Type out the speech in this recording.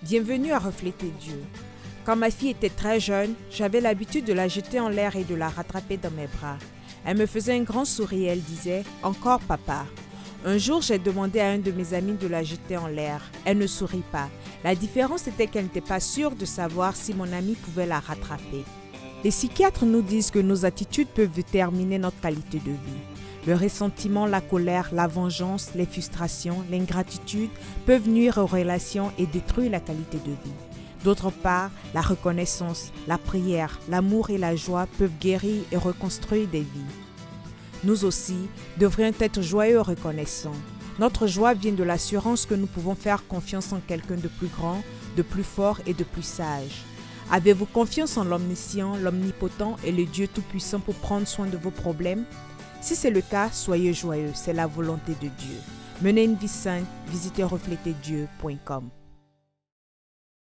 Bienvenue à Refléter Dieu. Quand ma fille était très jeune, j'avais l'habitude de la jeter en l'air et de la rattraper dans mes bras. Elle me faisait un grand sourire et elle disait « Encore papa ». Un jour, j'ai demandé à un de mes amis de la jeter en l'air. Elle ne sourit pas. La différence était qu'elle n'était pas sûre de savoir si mon ami pouvait la rattraper. Les psychiatres nous disent que nos attitudes peuvent déterminer notre qualité de vie. Le ressentiment, la colère, la vengeance, les frustrations, l'ingratitude peuvent nuire aux relations et détruire la qualité de vie. D'autre part, la reconnaissance, la prière, l'amour et la joie peuvent guérir et reconstruire des vies. Nous aussi devrions être joyeux et reconnaissants. Notre joie vient de l'assurance que nous pouvons faire confiance en quelqu'un de plus grand, de plus fort et de plus sage. Avez-vous confiance en l'omniscient, l'omnipotent et le Dieu tout-puissant pour prendre soin de vos problèmes? Si c'est le cas, soyez joyeux, c'est la volonté de Dieu. Menez une vie sainte, visitez refléterdieu.com.